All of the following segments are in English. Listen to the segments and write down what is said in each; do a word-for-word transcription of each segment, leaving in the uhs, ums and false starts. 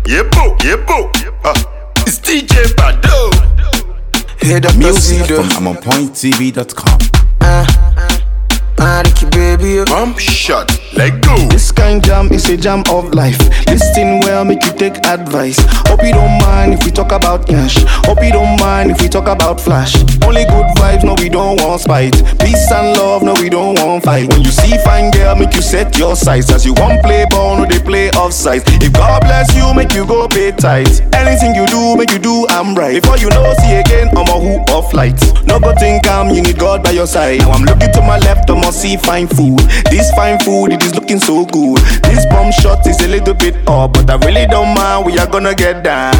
Yeah, boo, yeah, boo. Uh, it's D J Bado. Hear the music from I'm on point T V dot com. Uh, uh, Ricky baby, Bump shot, let go. this kind jam is a jam of life. Listen well, make you take advice. Hope you don't mind if we talk about cash. Hope you don't mind if we talk about flash. Only good vibes, no we don't want spite. Peace and love, no we don't want fight. When you see fine girl, make you set your sights. As you want play ball, no they play offside. If God bless you, make you go pay tight. Anything you do, make you do I'm right. Before you know, see again, I'm a who of light. No go think I'm, you need God by your side. Now I'm looking to my left, I'm see fine food. This fine food, it is looking so good. This bomb shot is a little bit up, but I really don't mind. We are gonna get down.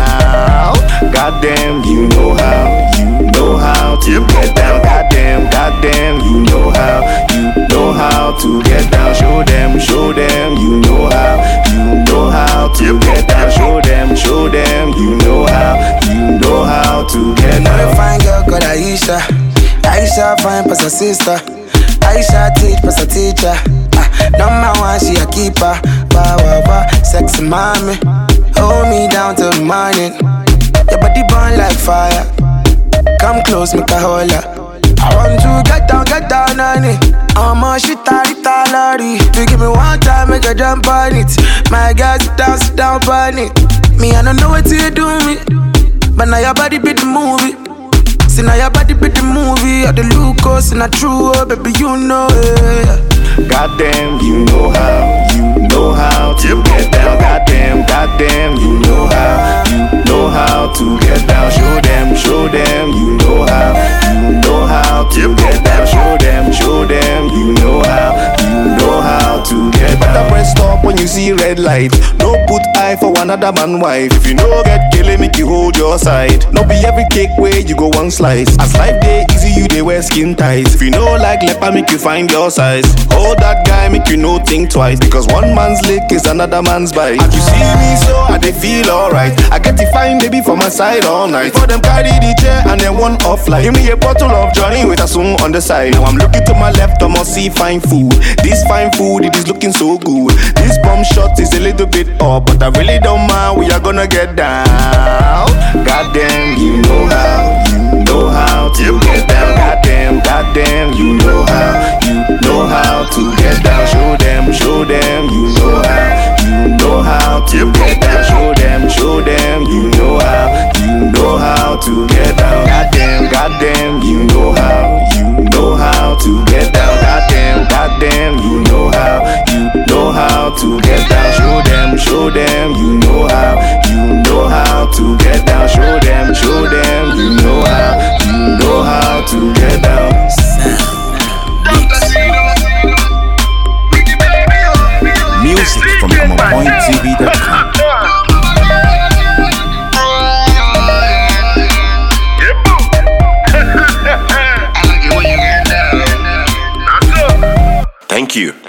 Goddamn, you know how, you know how to Yep. get down. Goddamn, goddamn, you know how, you know how to get down. Show them, show them, you know how, you know how to Yep. get down. Show them, show them, you know how, you know how to get Know down. a fine girl called Aisha. Aisha fine plus her sister. Aisha teach plus her teacher. Ah, number one she a keeper. Wah wah wah, sexy mommy. Hold me down till the morning. Your body burn like fire. Come close, make a holler. I want to get down, get down on it. I'm a shit rita lorry. If you give me one time, make a jump on it. My girl, sit down, sit down on it. Me, I don't know what you do me, but now your body be the movie. See now your body be the movie. Or the Lucas and a true, oh, baby, you know it. Goddamn, you know how, you know how to Yep. get down. Goddamn, goddamn, you know how, you know how to get down. Show them, show them, you know how, you know how to Yep. get down. Show them, show them, you know how, you know how to get down. Better press stop when you see red light. No put eye for another man wife. If you no get killing, make you hold your side. No be every cake way you go one slice. As life day easy, you they wear skin tight. If you know like leper, make you find your size. Hold that guy, make you no think twice. Because one man's lick is another man's bite. As you see me so, I they feel alright. I get to find baby for my side all night. For them carry the chair and then one off like. Give me a bottle of Johnny with a spoon on the side. Now I'm looking to my left, I must see fine food. This fine food, it is looking so good. This bomb shot is a little bit up, but I really don't mind. We are gonna get down. Goddamn, you know how, you know how to Yep. get down. Goddamn, goddamn, you know how, you know how to get down. Show them, show them, you know how, you know how to Yep. get down. Show them, show them, you know how, you know how to get down. Goddamn, goddamn, you know how, you know how to get down. Goddamn, goddamn, you know how, you know how to get down. Show them, show them, you know how, you know how to get down. Show them, show them, you know how, you know how to get down. Music from I'm on point T V dot com. Thank you.